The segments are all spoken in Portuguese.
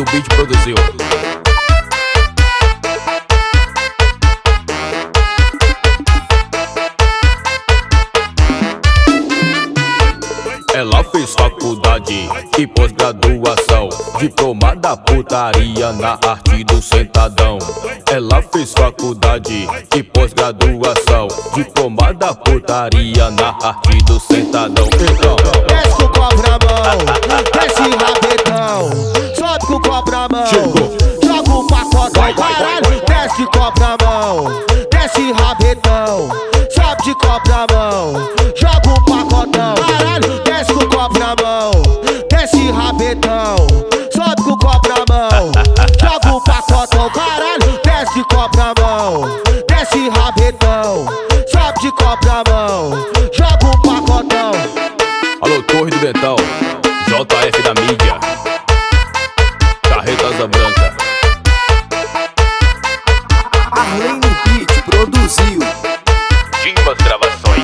Beat produziu. Ela fez faculdade e pós-graduação, diploma da putaria na arte do sentadão. Ela fez faculdade e pós-graduação, diploma da putaria na arte do sentadão. Então, desce com o copo na mão, desce rabetão, sobe com o copo na mão, chegou. Joga o pacotão, caralho, desce de copo na mão, desce rabetão, sobe de copo na mão, joga o pacotão, caralho, desce com o copo na mão, desce rabetão, sobe com o copo na mão, joga o pacotão, caralho, desce de copo na mão, desce rabetão, sobe de copo na mão, joga o pacotão. Alô, Torre do Ventão, JF da mídia, Carreta Asa Branca. Arlene Beat produziu. Dimas Gravações.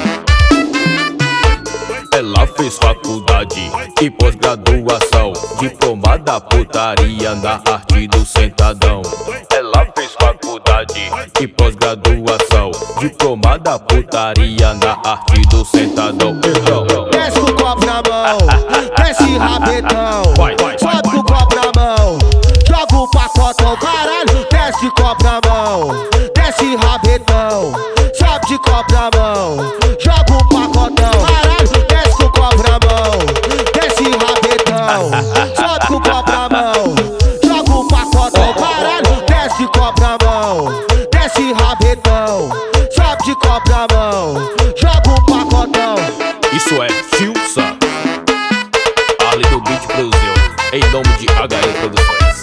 Ela fez faculdade e pós-graduação, diploma da putaria na arte do sentadão. Ela fez faculdade e pós-graduação, diploma da putaria na arte do sentadão. Então, Desce com o copo na mão, desce rabetão, sobe com o copo na mão, joga o pacotão, caralho, desce de copo na mão, desce rabetão, sobe de copo na mão, joga o pacotão, caralho, desce com o copo na mão, desce rabetão, sobe com o copo na mão, joga o pacotão, caralho, desce de copo na mão, desce rabetão, sobe de copo na mão, joga o pacotão. isso é Filsa. Arlene Beat produziu, em nome de HL Produções.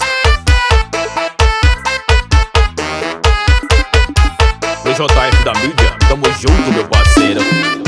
No JF da mídia, tamo junto, meu parceiro.